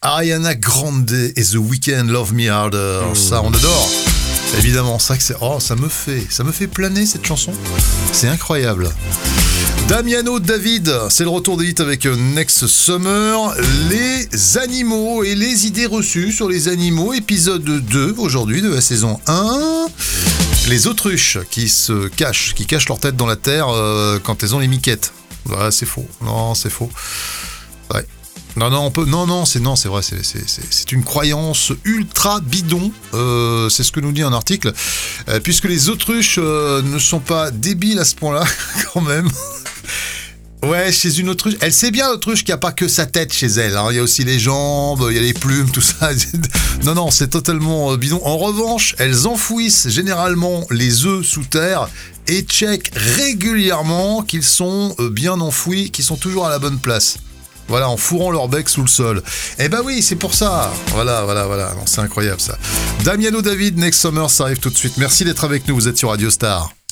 Ariana Grande et The Weeknd, Love Me Harder. Ça, on adore. Évidemment, ça que c'est. Oh, ça me fait planer cette chanson. C'est incroyable. Damiano David, c'est le retour des hits avec Next Summer. Les animaux et les idées reçues sur les animaux, épisode 2 aujourd'hui de la saison 1. Les autruches qui cachent leur tête dans la terre quand elles ont les miquettes. Ouais, c'est faux. Non, c'est faux. Ouais. C'est vrai, c'est une croyance ultra bidon, c'est ce que nous dit un article, puisque les autruches ne sont pas débiles à ce point-là, quand même. Ouais, chez une autruche, elle sait bien l'autruche qu'il n'y a pas que sa tête chez elle, hein. Il y a aussi les jambes, il y a les plumes, tout ça. Non, c'est totalement bidon. En revanche, elles enfouissent généralement les œufs sous terre et checkent régulièrement qu'ils sont bien enfouis, qu'ils sont toujours à la bonne place. Voilà, en fourrant leur bec sous le sol. Eh ben oui, c'est pour ça. Voilà. Non, c'est incroyable ça. Damiano David, Next Summer, ça arrive tout de suite. Merci d'être avec nous, vous êtes sur Radio Star.